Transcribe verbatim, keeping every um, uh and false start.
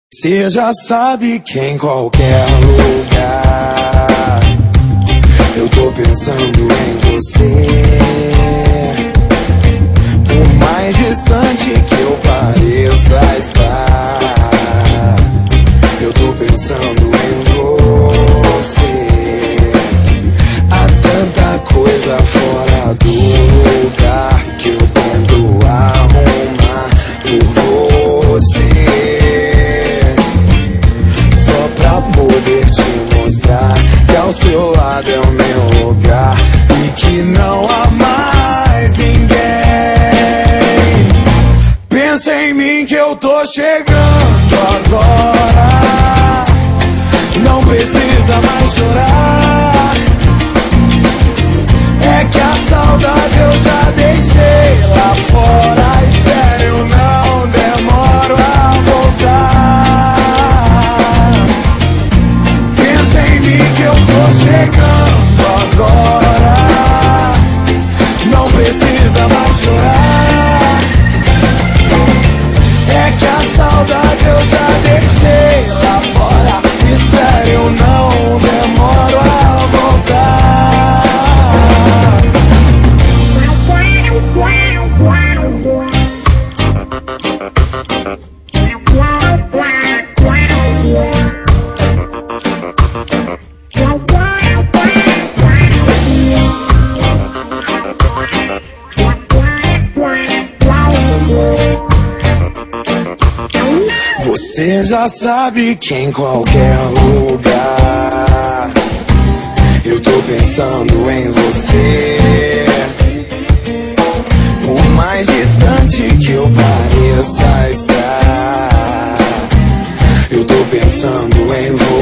Você já sabe que em qualquer lugar eu tô pensando em você. Por mais distante que eu pareça estar, eu tô pensando em você. Há tanta coisa fora do lugar que eu tento arrumar por você, pra poder te mostrar que ao seu lado é o meu lugar e que não há mais ninguém. Pensa em mim que eu tô chegando agora, não precisa mais chorar. É que a saudade eu já deixei lá fora. Espera, eu não demoro a voltar. Em mim que eu tô chegando agora, não precisa mais chorar. É que a saudade eu já deixei lá fora. Espera, eu não demoro a voltar. Você já sabe que em qualquer lugar eu tô pensando em você. Por mais distante que eu pareça estar, eu tô pensando em você.